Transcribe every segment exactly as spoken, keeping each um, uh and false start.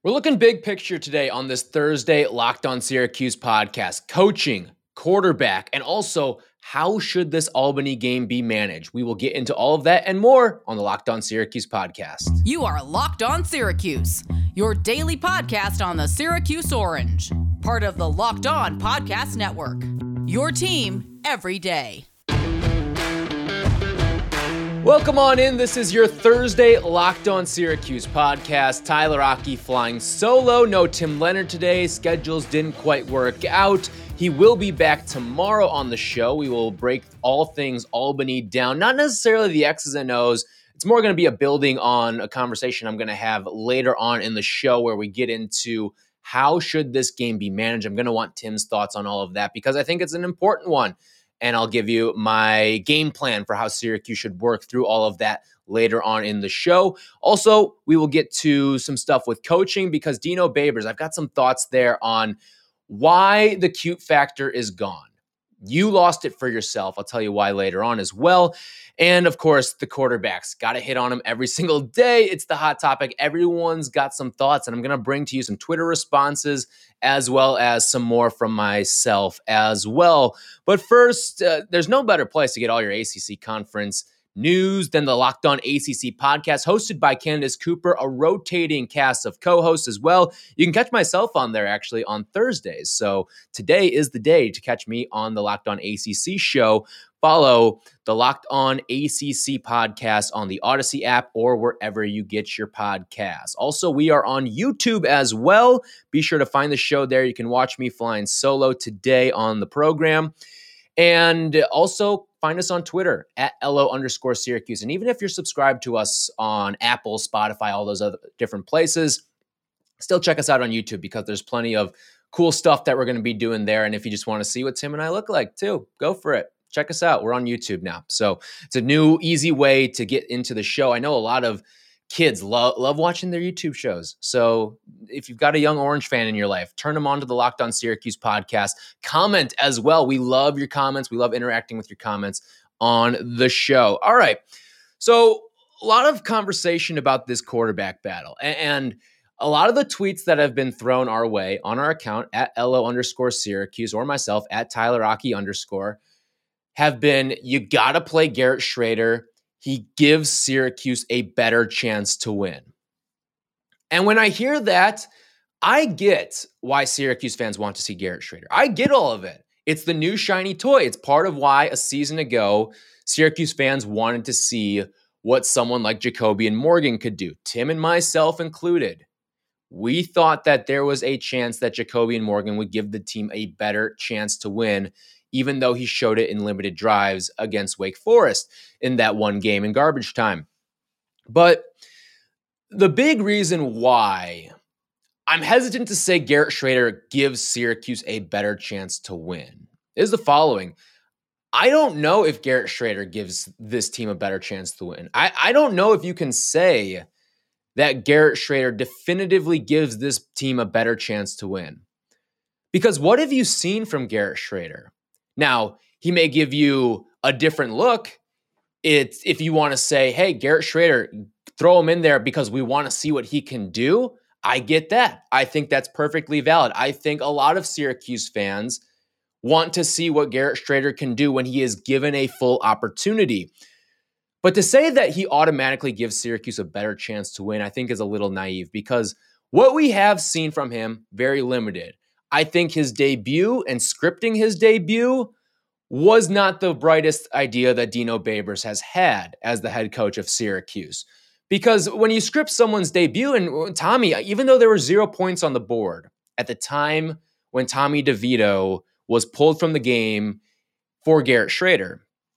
We're looking big picture today on this Thursday Locked On Syracuse podcast. Coaching, quarterback, and also how should this Albany game be managed? We will get into all of that and more on the Locked On Syracuse podcast. You are Locked On Syracuse, your daily podcast on the Syracuse Orange, part of the Locked On Podcast Network. Your team every day. Welcome on in. This is your Thursday Locked On Syracuse podcast. Tyler Aki flying solo. No Tim Leonard today. Schedules didn't quite work out. He will be back tomorrow on the show. We will break all things Albany down. Not necessarily the X's and O's. It's more going to be a building on a conversation I'm going to have later on in the show where we get into how should this game be managed. I'm going to want Tim's thoughts on all of that because I think it's an important one. And I'll give you my game plan for how Syracuse should work through all of that later on in the show. Also, we will get to some stuff with coaching because Dino Babers, I've got some thoughts there on why the cute factor is gone. You lost it for yourself. I'll tell you why later on as well. And of course, the quarterbacks. Got to hit on them every single day. It's the hot topic. Everyone's got some thoughts, and I'm going to bring to you some Twitter responses as well as some more from myself as well. But first, uh, there's no better place to get all your A C C conference news than the Locked On A C C podcast hosted by Candace Cooper, a rotating cast of co-hosts as well. You can catch myself on there actually on Thursdays. So today is the day to catch me on the Locked On A C C show. Follow the Locked On A C C podcast on the Odyssey app or wherever you get your podcasts. Also, we are on YouTube as well. Be sure to find the show there. You can watch me flying solo today on the program. And also find us on Twitter at LO underscore Syracuse. And even if you're subscribed to us on Apple, Spotify, all those other different places, still check us out on YouTube because there's plenty of cool stuff that we're going to be doing there. And if you just want to see what Tim and I look like too, go for it. Check us out. We're on YouTube now. So it's a new, easy way to get into the show. I know a lot of kids love, love watching their YouTube shows. So if you've got a young Orange fan in your life, turn them on to the Locked On Syracuse podcast. Comment as well. We love your comments. We love interacting with your comments on the show. All right. So a lot of conversation about this quarterback battle. And a lot of the tweets that have been thrown our way on our account at LO underscore Syracuse or myself at Tyler Aki underscore have been, you got to play Garrett Shrader. He gives Syracuse a better chance to win. And when I hear that, I get why Syracuse fans want to see Garrett Shrader. I get all of it. It's the new shiny toy. It's part of why a season ago, Syracuse fans wanted to see what someone like Jacobian Morgan could do. Tim and myself included. We thought that there was a chance that Jacobian Morgan would give the team a better chance to win, even though he showed it in limited drives against Wake Forest in that one game in garbage time. But the big reason why I'm hesitant to say Garrett Shrader gives Syracuse a better chance to win is the following. I don't know if Garrett Shrader gives this team a better chance to win. I, I don't know if you can say that Garrett Shrader definitively gives this team a better chance to win. Because what have you seen from Garrett Shrader? Now, he may give you a different look. It's if you want to say, hey, Garrett Shrader, throw him in there because we want to see what he can do. I get that. I think that's perfectly valid. I think a lot of Syracuse fans want to see what Garrett Shrader can do when he is given a full opportunity. But to say that he automatically gives Syracuse a better chance to win, I think is a little naive because what we have seen from him, very limited. I think his debut and scripting his debut was not the brightest idea that Dino Babers has had as the head coach of Syracuse. Because when you script someone's debut, and Tommy, even though there were zero points on the board at the time when Tommy DeVito was pulled from the game for Garrett Shrader,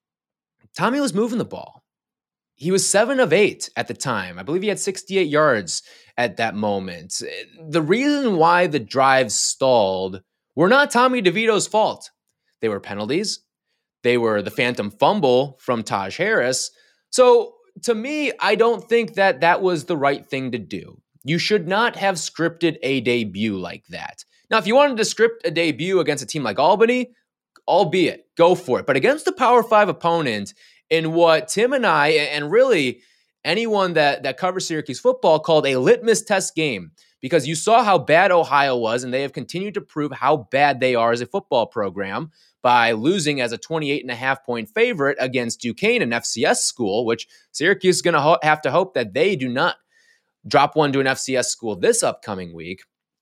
Tommy was moving the ball. He was seven of eight at the time. I believe he had sixty-eight yards at that moment. The reason why the drives stalled were not Tommy DeVito's fault. They were penalties. They were the phantom fumble from Taj Harris. So to me, I don't think that that was the right thing to do. You should not have scripted a debut like that. Now, if you wanted to script a debut against a team like Albany, albeit, go for it. But against the Power Five opponent, in what Tim and I, and really anyone that, that covers Syracuse football called a litmus test game, because you saw how bad Ohio was, and they have continued to prove how bad they are as a football program by losing as a twenty-eight and a half point favorite against Duquesne, an F C S school, which Syracuse is going to ho- have to hope that they do not drop one to an F C S school this upcoming week.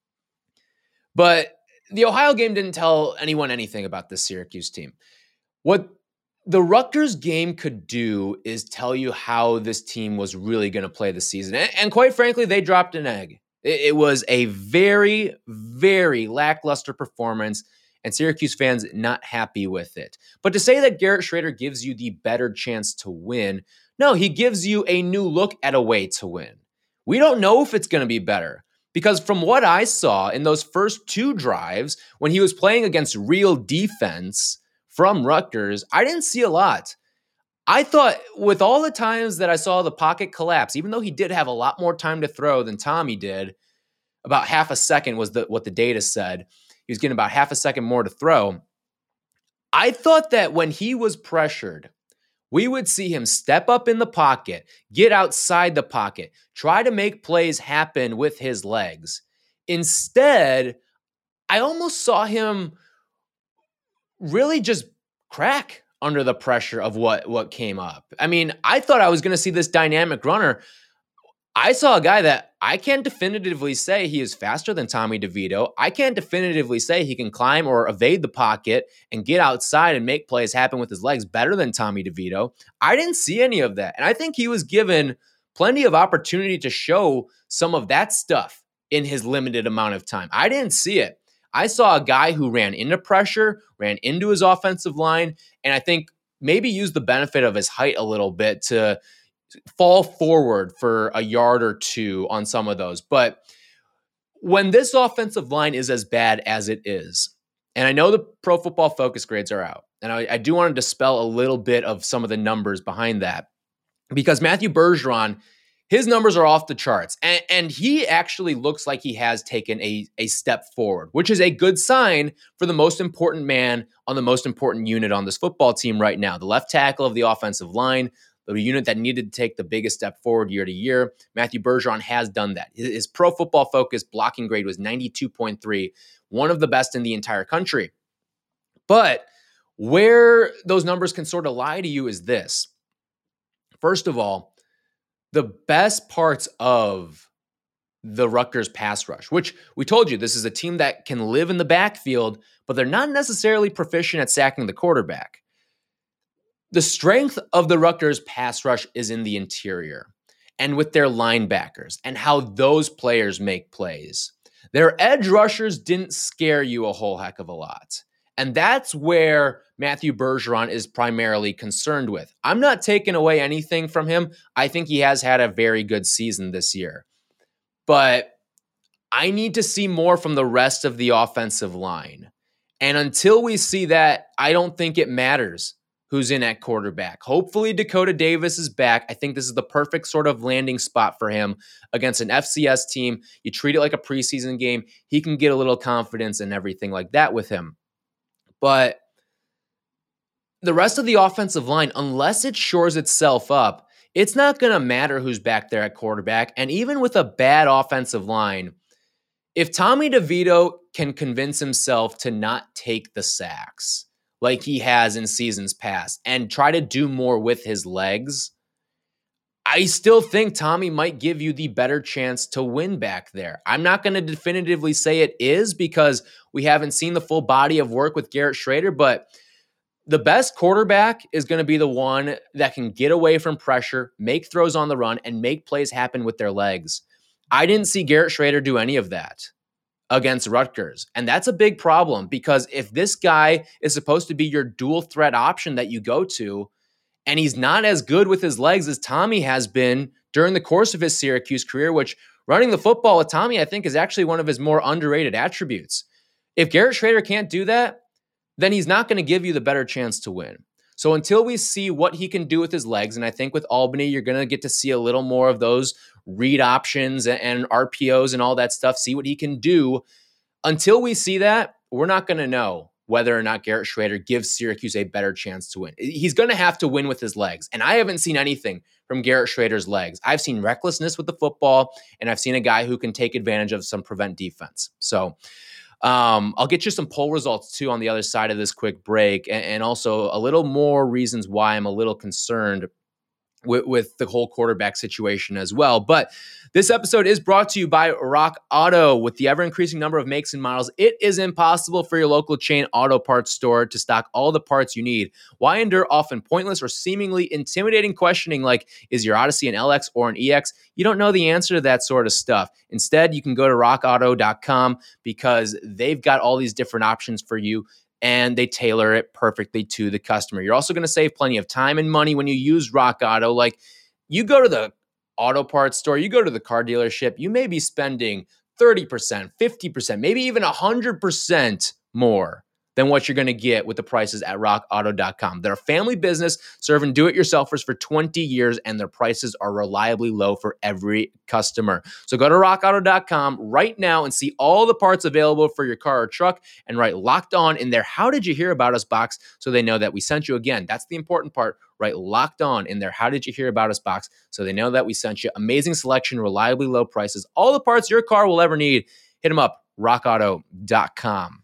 But the Ohio game didn't tell anyone anything about this Syracuse team. What the Rutgers game could do is tell you how this team was really going to play the season. And, and quite frankly, they dropped an egg. It, it was a very, very lackluster performance, and Syracuse fans not happy with it. But to say that Garrett Shrader gives you the better chance to win, no, he gives you a new look at a way to win. We don't know if it's going to be better, because from what I saw in those first two drives, when he was playing against real defense from Rutgers, I didn't see a lot. I thought with all the times that I saw the pocket collapse, even though he did have a lot more time to throw than Tommy did, about half a second was the, what the data said. He was getting about half a second more to throw. I thought that when he was pressured, we would see him step up in the pocket, get outside the pocket, try to make plays happen with his legs. Instead, I almost saw him really just crack under the pressure of what, what came up. I mean, I thought I was going to see this dynamic runner. I saw a guy that I can't definitively say he is faster than Tommy DeVito. I can't definitively say he can climb or evade the pocket and get outside and make plays happen with his legs better than Tommy DeVito. I didn't see any of that. And I think he was given plenty of opportunity to show some of that stuff in his limited amount of time. I didn't see it. I saw a guy who ran into pressure, ran into his offensive line, and I think maybe used the benefit of his height a little bit to fall forward for a yard or two on some of those. But when this offensive line is as bad as it is, and I know the Pro Football Focus grades are out, and I, I do want to dispel a little bit of some of the numbers behind that, because Matthew Bergeron, his numbers are off the charts, and, and he actually looks like he has taken a, a step forward, which is a good sign for the most important man on the most important unit on this football team right now, the left tackle of the offensive line, the unit that needed to take the biggest step forward year to year. Matthew Bergeron has done that. His Pro Football Focus blocking grade was ninety-two point three, one of the best in the entire country. But where those numbers can sort of lie to you is this. First of all, the best parts of the Rutgers pass rush, which we told you, this is a team that can live in the backfield, but they're not necessarily proficient at sacking the quarterback. The strength of the Rutgers pass rush is in the interior and with their linebackers and how those players make plays. Their edge rushers didn't scare you a whole heck of a lot. And that's where Matthew Bergeron is primarily concerned with. I'm not taking away anything from him. I think he has had a very good season this year. But I need to see more from the rest of the offensive line. And until we see that, I don't think it matters who's in at quarterback. Hopefully Dakota Davis is back. I think this is the perfect sort of landing spot for him against an F C S team. You treat it like a preseason game. He can get a little confidence and everything like that with him. But the rest of the offensive line, unless it shores itself up, it's not going to matter who's back there at quarterback. And even with a bad offensive line, if Tommy DeVito can convince himself to not take the sacks like he has in seasons past and try to do more with his legs, I still think Tommy might give you the better chance to win back there. I'm not going to definitively say it is because we haven't seen the full body of work with Garrett Shrader, but the best quarterback is going to be the one that can get away from pressure, make throws on the run, and make plays happen with their legs. I didn't see Garrett Shrader do any of that against Rutgers. And that's a big problem because if this guy is supposed to be your dual threat option that you go to, and he's not as good with his legs as Tommy has been during the course of his Syracuse career, which running the football with Tommy, I think, is actually one of his more underrated attributes. If Garrett Shrader can't do that, then he's not going to give you the better chance to win. So until we see what he can do with his legs, and I think with Albany, you're going to get to see a little more of those read options and R P Os and all that stuff, see what he can do. Until we see that, we're not going to know whether or not Garrett Shrader gives Syracuse a better chance to win. He's going to have to win with his legs. And I haven't seen anything from Garrett Shrader's legs. I've seen recklessness with the football, and I've seen a guy who can take advantage of some prevent defense. So um, I'll get you some poll results too on the other side of this quick break, and, and also a little more reasons why I'm a little concerned With, with the whole quarterback situation as well. But this episode is brought to you by Rock Auto. With the ever-increasing number of makes and models, it is impossible for your local chain auto parts store to stock all the parts you need. Why endure often pointless or seemingly intimidating questioning like, is your Odyssey an L X or an E X? You don't know the answer to that sort of stuff. Instead, you can go to rock auto dot com because they've got all these different options for you, and they tailor it perfectly to the customer. You're also going to save plenty of time and money when you use Rock Auto. Like, you go to the auto parts store, you go to the car dealership, you may be spending thirty percent, fifty percent, maybe even one hundred percent more than what you're going to get with the prices at rock auto dot com. They're a family business serving do-it-yourselfers for twenty years, and their prices are reliably low for every customer. So go to rock auto dot com right now and see all the parts available for your car or truck, and write Locked On in their How Did You Hear About Us box so they know that we sent you. Again, that's the important part. Write Locked On in their How Did You Hear About Us box so they know that we sent you. Amazing selection, reliably low prices, all the parts your car will ever need. Hit them up, rock auto dot com.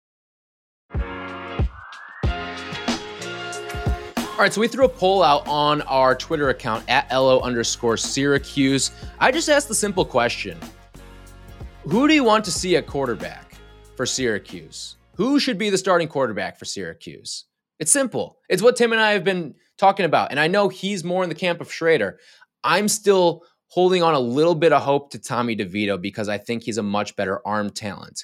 All right, so we threw a poll out on our Twitter account at LO underscore Syracuse. I just asked the simple question: who do you want to see at quarterback for Syracuse? Who should be the starting quarterback for Syracuse? It's simple. It's what Tim and I have been talking about. And I know he's more in the camp of Shrader. I'm still holding on a little bit of hope to Tommy DeVito because I think he's a much better arm talent.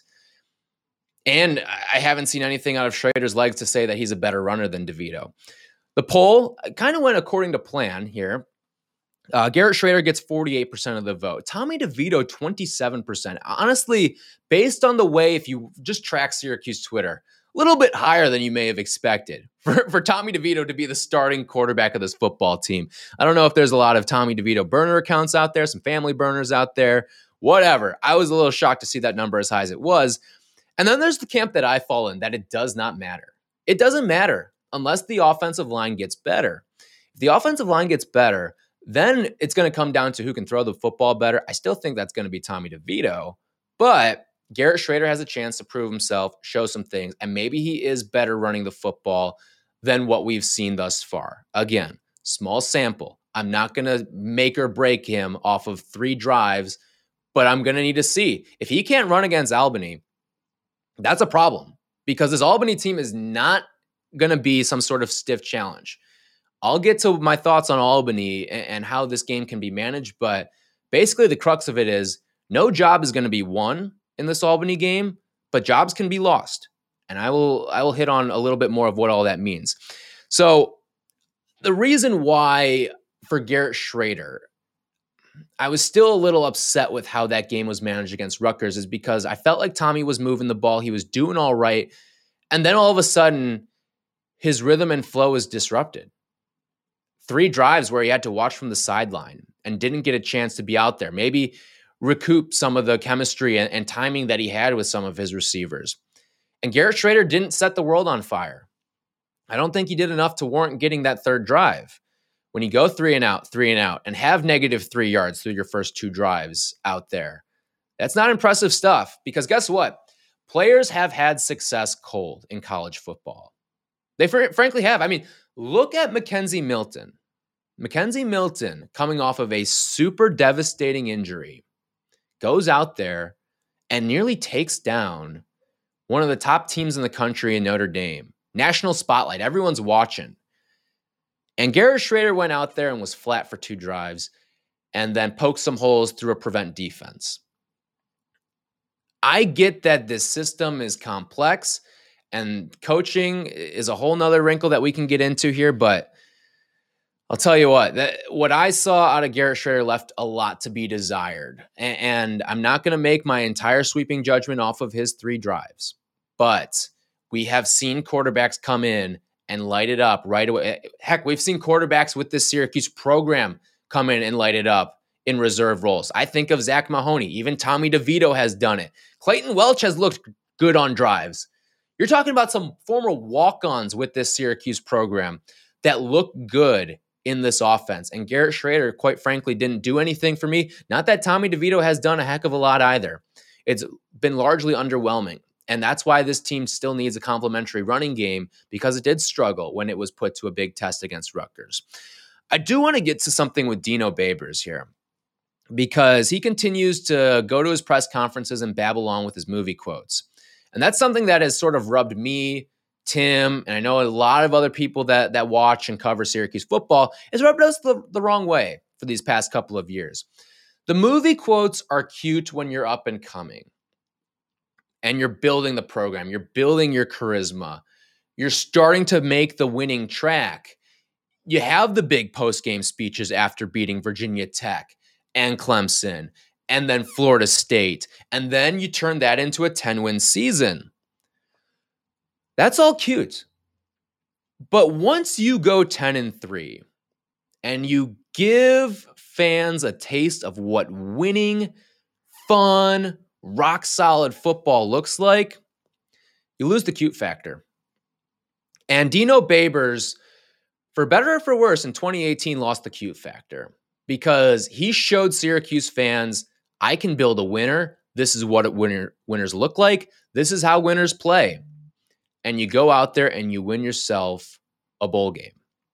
And I haven't seen anything out of Shrader's legs to say that he's a better runner than DeVito. The poll kind of went according to plan here. Uh, Garrett Shrader gets forty-eight percent of the vote. Tommy DeVito, twenty-seven percent. Honestly, based on the way, if you just track Syracuse Twitter, a little bit higher than you may have expected for, for Tommy DeVito to be the starting quarterback of this football team. I don't know if there's a lot of Tommy DeVito burner accounts out there, some family burners out there, whatever. I was a little shocked to see that number as high as it was. And then there's the camp that I fall in, that it does not matter. It doesn't matter unless the offensive line gets better. If the offensive line gets better, then it's going to come down to who can throw the football better. I still think that's going to be Tommy DeVito, but Garrett Shrader has a chance to prove himself, show some things, and maybe he is better running the football than what we've seen thus far. Again, small sample. I'm not going to make or break him off of three drives, but I'm going to need to see. If he can't run against Albany, that's a problem because this Albany team is not going to be some sort of stiff challenge. I'll get to my thoughts on Albany and, and how this game can be managed, but basically the crux of it is no job is going to be won in this Albany game, but jobs can be lost. And I will I will hit on a little bit more of what all that means. So the reason why for Garrett Shrader, I was still a little upset with how that game was managed against Rutgers is because I felt like Tommy was moving the ball. He was doing all right. And then all of a sudden, his rhythm and flow is disrupted. Three drives where he had to watch from the sideline and didn't get a chance to be out there. Maybe recoup some of the chemistry and, and timing that he had with some of his receivers. And Garrett Shrader didn't set the world on fire. I don't think he did enough to warrant getting that third drive. When you go three and out, three and out, and have negative three yards through your first two drives out there, that's not impressive stuff because guess what? Players have had success cold in college football. They fr- frankly have. I mean, look at McKenzie Milton. McKenzie Milton, coming off of a super devastating injury, goes out there and nearly takes down one of the top teams in the country in Notre Dame. National spotlight. Everyone's watching. And Garrett Shrader went out there and was flat for two drives and then poked some holes through a prevent defense. I get that this system is complex and coaching is a whole nother wrinkle that we can get into here, but I'll tell you what, that, what I saw out of Garrett Shrader left a lot to be desired. And, and I'm not going to make my entire sweeping judgment off of his three drives, but we have seen quarterbacks come in and light it up right away. Heck, we've seen quarterbacks with this Syracuse program come in and light it up in reserve roles. I think of Zach Mahoney. Even Tommy DeVito has done it. Clayton Welch has looked good on drives. You're talking about some former walk-ons with this Syracuse program that look good in this offense. And Garrett Schrader, quite frankly, didn't do anything for me. Not that Tommy DeVito has done a heck of a lot either. It's been largely underwhelming. And that's why this team still needs a complementary running game, because it did struggle when it was put to a big test against Rutgers. I do want to get to something with Dino Babers here, because he continues to go to his press conferences and babble on with his movie quotes. And that's something that has sort of rubbed me, Tim, and I know a lot of other people that that watch and cover Syracuse football, has rubbed us the, the wrong way for these past couple of years. The movie quotes are cute when you're up and coming and you're building the program, you're building your charisma, you're starting to make the winning track. You have the big post-game speeches after beating Virginia Tech and Clemson and then Florida State, and then you turn that into a ten-win season. That's all cute. But once you go ten and three and you give fans a taste of what winning, fun, rock-solid football looks like, you lose the cute factor. And Dino Babers, for better or for worse, in twenty eighteen lost the cute factor, because he showed Syracuse fans, I can build a winner. This is what winner, winners look like. This is how winners play. And you go out there and you win yourself a bowl game.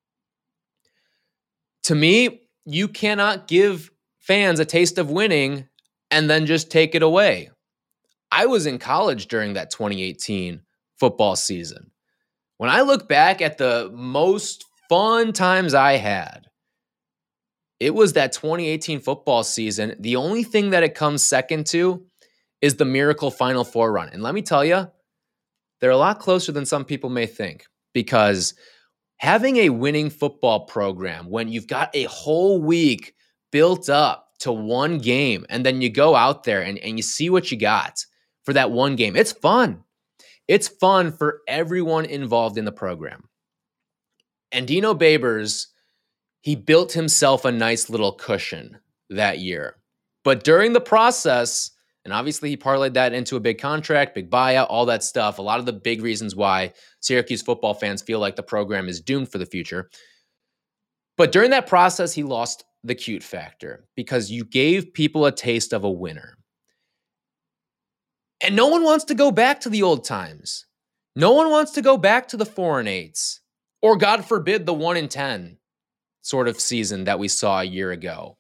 To me, you cannot give fans a taste of winning and then just take it away. I was in college during that twenty eighteen football season. When I look back at the most fun times I had, it was that twenty eighteen football season. The only thing that it comes second to is the miracle Final Four run. And let me tell you, they're a lot closer than some people may think, because having a winning football program when you've got a whole week built up to one game and then you go out there and, and you see what you got for that one game, it's fun. It's fun for everyone involved in the program. And Dino Babers, he built himself a nice little cushion that year. But during the process, and obviously he parlayed that into a big contract, big buyout, all that stuff, a lot of the big reasons why Syracuse football fans feel like the program is doomed for the future. But during that process, he lost the cute factor, because you gave people a taste of a winner. And no one wants to go back to the old times. No one wants to go back to the four and eights, or God forbid, the one and ten sort of season that we saw a year ago.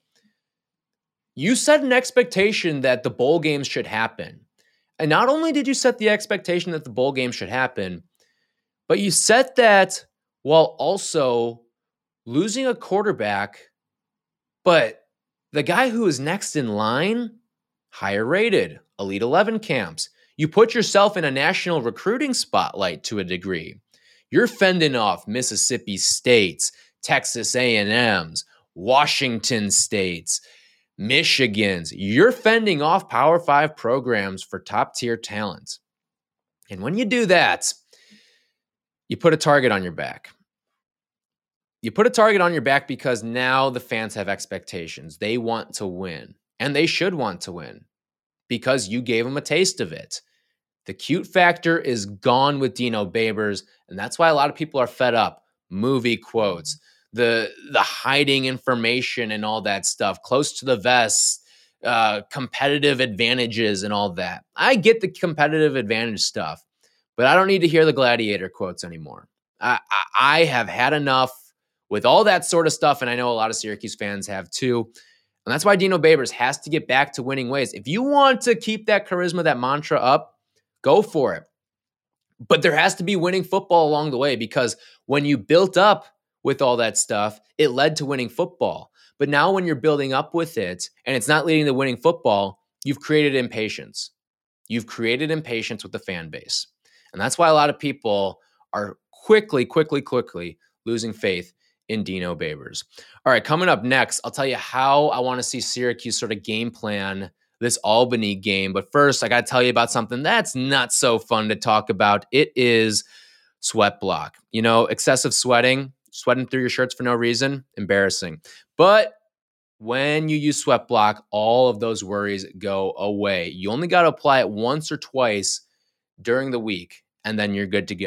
You set an expectation that the bowl games should happen. And not only did you set the expectation that the bowl game should happen, but you set that while also losing a quarterback, but the guy who is next in line, higher rated, Elite eleven camps. You put yourself in a national recruiting spotlight to a degree. You're fending off Mississippi States, Texas A and M's, Washington States, Michigans. You're fending off Power Five programs for top-tier talent. And when you do that, you put a target on your back. You put a target on your back because now the fans have expectations. They want to win, and they should want to win because you gave them a taste of it. The cute factor is gone with Dino Babers, and that's why a lot of people are fed up. Movie quotes, the the hiding information and all that stuff, close to the vest, uh, competitive advantages and all that. I get the competitive advantage stuff, but I don't need to hear the gladiator quotes anymore. I, I, I have had enough with all that sort of stuff, and I know a lot of Syracuse fans have too. And that's why Dino Babers has to get back to winning ways. If you want to keep that charisma, that mantra up, go for it. But there has to be winning football along the way, because when you built up with all that stuff, it led to winning football. But now when you're building up with it and it's not leading to winning football, you've created impatience. You've created impatience with the fan base. And that's why a lot of people are quickly, quickly, quickly losing faith in Dino Babers. All right, coming up next, I'll tell you how I want to see Syracuse sort of game plan this Albany game. But first, I got to tell you about something that's not so fun to talk about. It is sweat block. You know, excessive sweating, sweating through your shirts for no reason, embarrassing. But when you use sweat block, all of those worries go away. You only got to apply it once or twice during the week, and then you're good to go.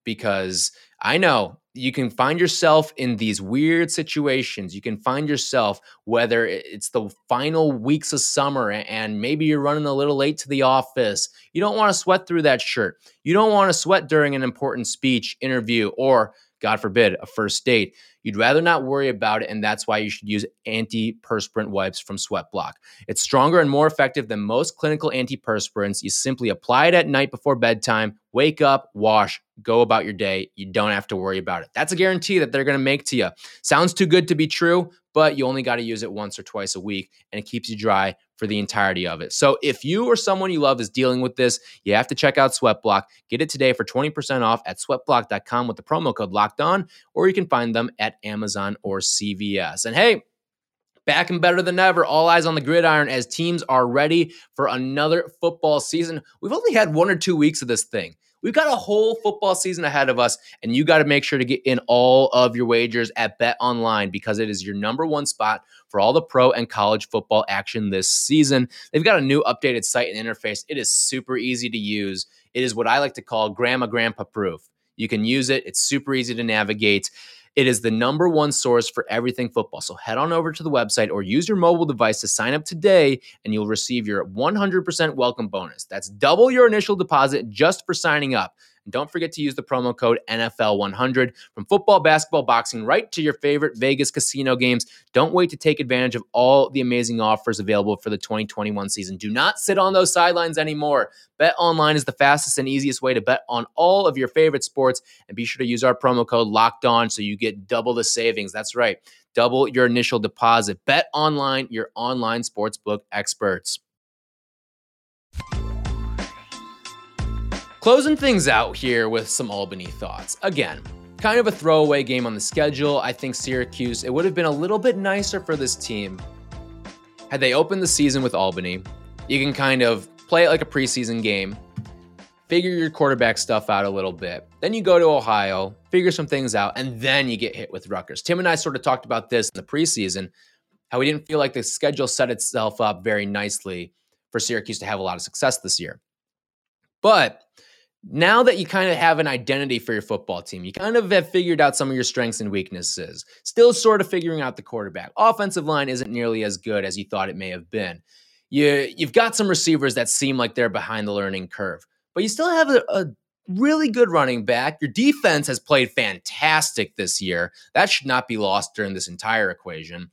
because I know you can find yourself in these weird situations. You can find yourself, whether it's the final weeks of summer and maybe you're running a little late to the office. You don't want to sweat through that shirt. You don't want to sweat during an important speech, interview, or God forbid, a first date. You'd rather not worry about it, and that's why you should use antiperspirant wipes from Sweatblock. It's stronger and more effective than most clinical antiperspirants. You simply apply it at night before bedtime, wake up, wash, go about your day. You don't have to worry about it. That's a guarantee that they're going to make to you. Sounds too good to be true, but you only got to use it once or twice a week, and it keeps you dry for the entirety of it. So if you or someone you love is dealing with this, you have to check out Sweatblock. Get it today for twenty percent off at sweatblock dot com with the promo code Locked On, or you can find them at Amazon or C V S. And hey, back and better than ever, all eyes on the gridiron as teams are ready for another football season. We've only had one or two weeks of this thing. We've got a whole football season ahead of us, and you got to make sure to get in all of your wagers at BetOnline because it is your number one spot for all the pro and college football action this season. They've got a new updated site and interface. It is super easy to use. It is what I like to call grandma grandpa proof. You can use it. It's super easy to navigate. It is the number one source for everything football. So head on over to the website or use your mobile device to sign up today, and you'll receive your one hundred percent welcome bonus. That's double your initial deposit just for signing up. And don't forget to use the promo code N F L one hundred. From football, basketball, boxing, right to your favorite Vegas casino games. Don't wait to take advantage of all the amazing offers available for the twenty twenty-one season. Do not sit on those sidelines anymore. BetOnline is the fastest and easiest way to bet on all of your favorite sports. And be sure to use our promo code Locked On so you get double the savings. That's right. Double your initial deposit. BetOnline, your online sportsbook experts. Closing things out here with some Albany thoughts. Again, kind of a throwaway game on the schedule. I think Syracuse, it would have been a little bit nicer for this team had they opened the season with Albany. You can kind of play it like a preseason game, figure your quarterback stuff out a little bit. Then you go to Ohio, figure some things out, and then you get hit with Rutgers. Tim and I sort of talked about this in the preseason, how we didn't feel like the schedule set itself up very nicely for Syracuse to have a lot of success this year. But now that you kind of have an identity for your football team, you kind of have figured out some of your strengths and weaknesses, still sort of figuring out the quarterback. Offensive line isn't nearly as good as you thought it may have been. You, you've got some receivers that seem like they're behind the learning curve, but you still have a, a really good running back. Your defense has played fantastic this year. That should not be lost during this entire equation.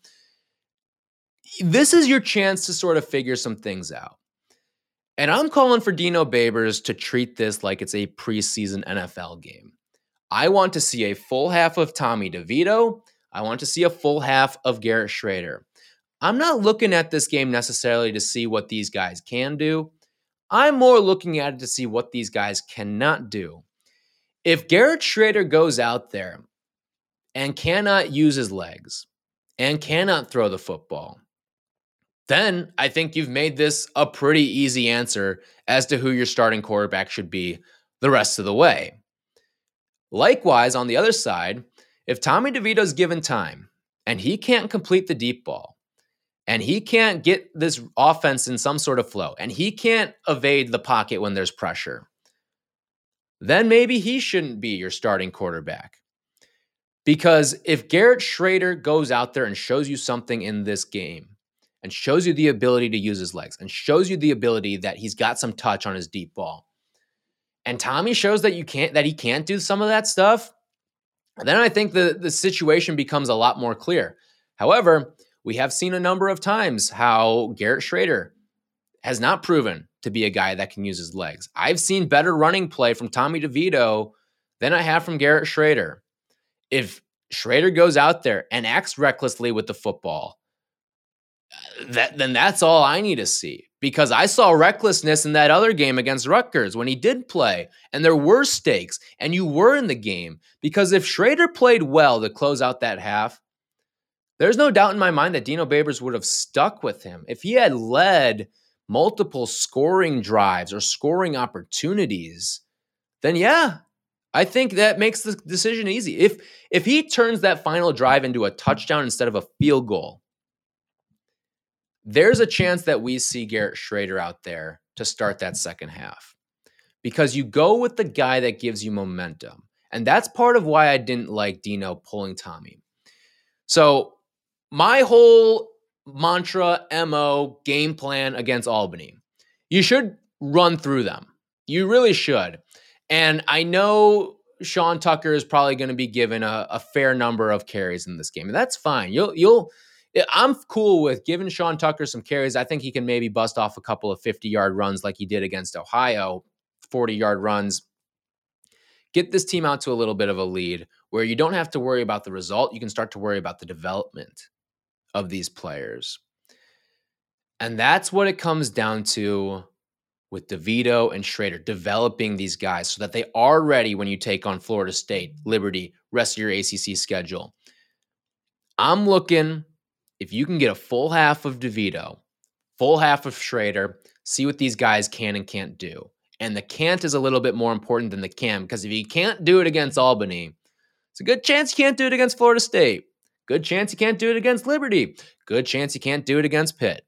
This is your chance to sort of figure some things out. And I'm calling for Dino Babers to treat this like it's a preseason N F L game. I want to see a full half of Tommy DeVito. I want to see a full half of Garrett Shrader. I'm not looking at this game necessarily to see what these guys can do. I'm more looking at it to see what these guys cannot do. If Garrett Shrader goes out there and cannot use his legs and cannot throw the football, then I think you've made this a pretty easy answer as to who your starting quarterback should be the rest of the way. Likewise, on the other side, if Tommy DeVito's given time and he can't complete the deep ball and he can't get this offense in some sort of flow and he can't evade the pocket when there's pressure, then maybe he shouldn't be your starting quarterback. Because if Garrett Shrader goes out there and shows you something in this game, and shows you the ability to use his legs, and shows you the ability that he's got some touch on his deep ball, and Tommy shows that you can't, that he can't do some of that stuff, then I think the, the situation becomes a lot more clear. However, we have seen a number of times how Garrett Shrader has not proven to be a guy that can use his legs. I've seen better running play from Tommy DeVito than I have from Garrett Shrader. If Shrader goes out there and acts recklessly with the football, That, then that's all I need to see, because I saw recklessness in that other game against Rutgers when he did play and there were stakes and you were in the game. Because if Shrader played well to close out that half, there's no doubt in my mind that Dino Babers would have stuck with him. If he had led multiple scoring drives or scoring opportunities, then yeah, I think that makes the decision easy. If, if he turns that final drive into a touchdown instead of a field goal, there's a chance that we see Garrett Shrader out there to start that second half, because you go with the guy that gives you momentum. And that's part of why I didn't like Dino pulling Tommy. So my whole mantra, M O, game plan against Albany, you should run through them. You really should. And I know Sean Tucker is probably going to be given a, a fair number of carries in this game, and that's fine. You'll, you'll, I'm cool with giving Sean Tucker some carries. I think he can maybe bust off a couple of fifty-yard runs like he did against Ohio, forty-yard runs. Get this team out to a little bit of a lead where you don't have to worry about the result. You can start to worry about the development of these players. And that's what it comes down to with DeVito and Schrader, developing these guys so that they are ready when you take on Florida State, Liberty, rest of your A C C schedule. I'm looking, if you can get a full half of DeVito, full half of Schrader, see what these guys can and can't do. And the can't is a little bit more important than the can, because if you can't do it against Albany, it's a good chance you can't do it against Florida State. Good chance you can't do it against Liberty. Good chance you can't do it against Pitt.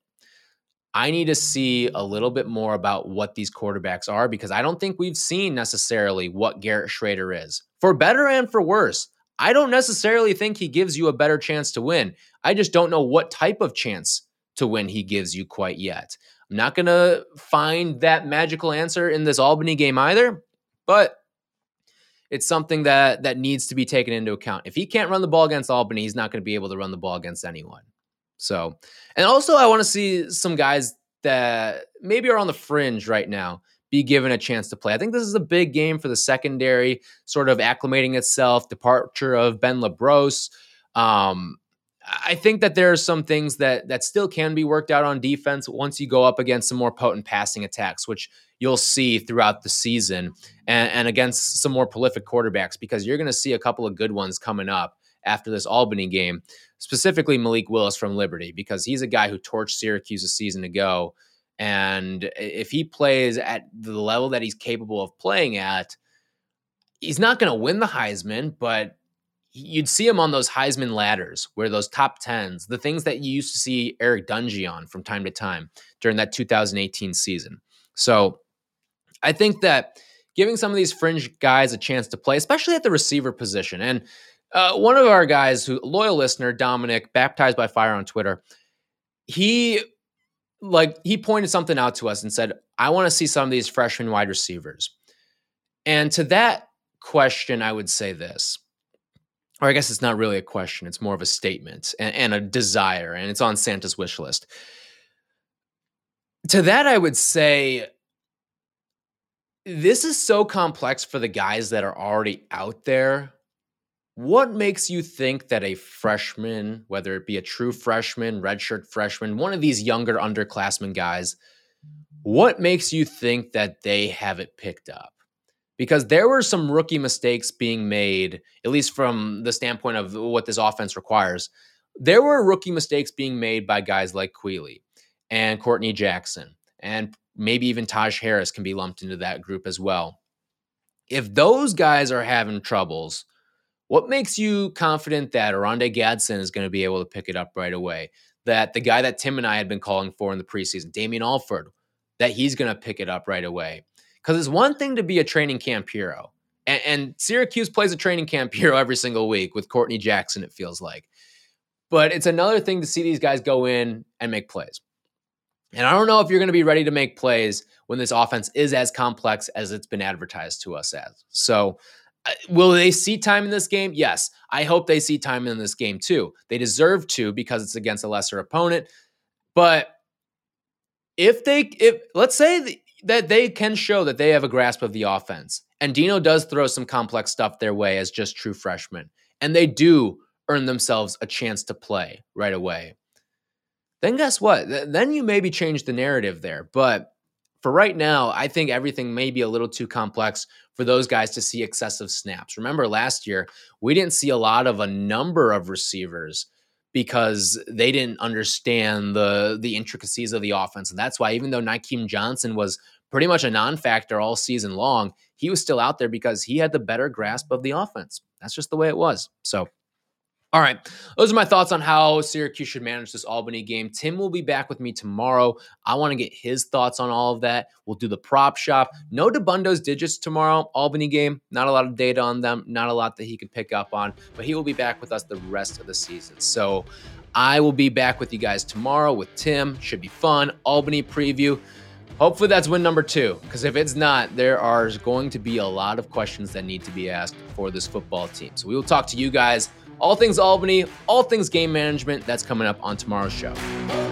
I need to see a little bit more about what these quarterbacks are, because I don't think we've seen necessarily what Garrett Schrader is. For better and for worse, I don't necessarily think he gives you a better chance to win. I just don't know what type of chance to win he gives you quite yet. I'm not going to find that magical answer in this Albany game either, but it's something that that needs to be taken into account. If he can't run the ball against Albany, he's not going to be able to run the ball against anyone. So, and also I want to see some guys that maybe are on the fringe right now be given a chance to play. I think this is a big game for the secondary, sort of acclimating itself, departure of Ben LaBrosse. Um, I think that there are some things that that still can be worked out on defense once you go up against some more potent passing attacks, which you'll see throughout the season, and, and against some more prolific quarterbacks, because you're going to see a couple of good ones coming up after this Albany game, specifically Malik Willis from Liberty, because he's a guy who torched Syracuse a season ago. And if he plays at the level that he's capable of playing at, he's not going to win the Heisman, but you'd see him on those Heisman ladders, where those top tens, the things that you used to see Eric Dungy on from time to time during that two thousand eighteen season. So I think that giving some of these fringe guys a chance to play, especially at the receiver position. And uh, one of our guys, who loyal listener, Dominic, Baptized by Fire on Twitter, he like he pointed something out to us and said, I want to see some of these freshman wide receivers. And to that question, I would say this. Or I guess it's not really a question. It's more of a statement and, and a desire, and it's on Santa's wish list. To that, I would say this is so complex for the guys that are already out there. What makes you think that a freshman, whether it be a true freshman, redshirt freshman, one of these younger underclassmen guys, what makes you think that they have it picked up? Because there were some rookie mistakes being made, at least from the standpoint of what this offense requires. There were rookie mistakes being made by guys like Quealy and Courtney Jackson, and maybe even Taj Harris can be lumped into that group as well. If those guys are having troubles, what makes you confident that Oronde Gadsden is going to be able to pick it up right away? That the guy that Tim and I had been calling for in the preseason, Damian Alford, that he's going to pick it up right away? Because it's one thing to be a training camp hero. And, and Syracuse plays a training camp hero every single week with Courtney Jackson, it feels like. But it's another thing to see these guys go in and make plays. And I don't know if you're going to be ready to make plays when this offense is as complex as it's been advertised to us as. So uh, will they see time in this game? Yes. I hope they see time in this game too. They deserve to, because it's against a lesser opponent. But if they, if let's say the, that they can show that they have a grasp of the offense, and Dino does throw some complex stuff their way as just true freshmen, and they do earn themselves a chance to play right away, then guess what? Then you maybe change the narrative there. But for right now, I think everything may be a little too complex for those guys to see excessive snaps. Remember last year, we didn't see a lot of a number of receivers because they didn't understand the, the intricacies of the offense. And that's why, even though Nykeem Johnson was pretty much a non-factor all season long, he was still out there because he had the better grasp of the offense. That's just the way it was. So All right, those are my thoughts on how Syracuse should manage this Albany game. Tim will be back with me tomorrow. I want to get his thoughts on all of that. We'll do the prop shop. No Dabundo's digits tomorrow, Albany game. Not a lot of data on them, not a lot that he could pick up on, but he will be back with us the rest of the season. So I will be back with you guys tomorrow with Tim. Should be fun. Albany preview. Hopefully that's win number two, because if it's not, there are going to be a lot of questions that need to be asked for this football team. So we will talk to you guys all things Albany, all things game management. That's coming up on tomorrow's show.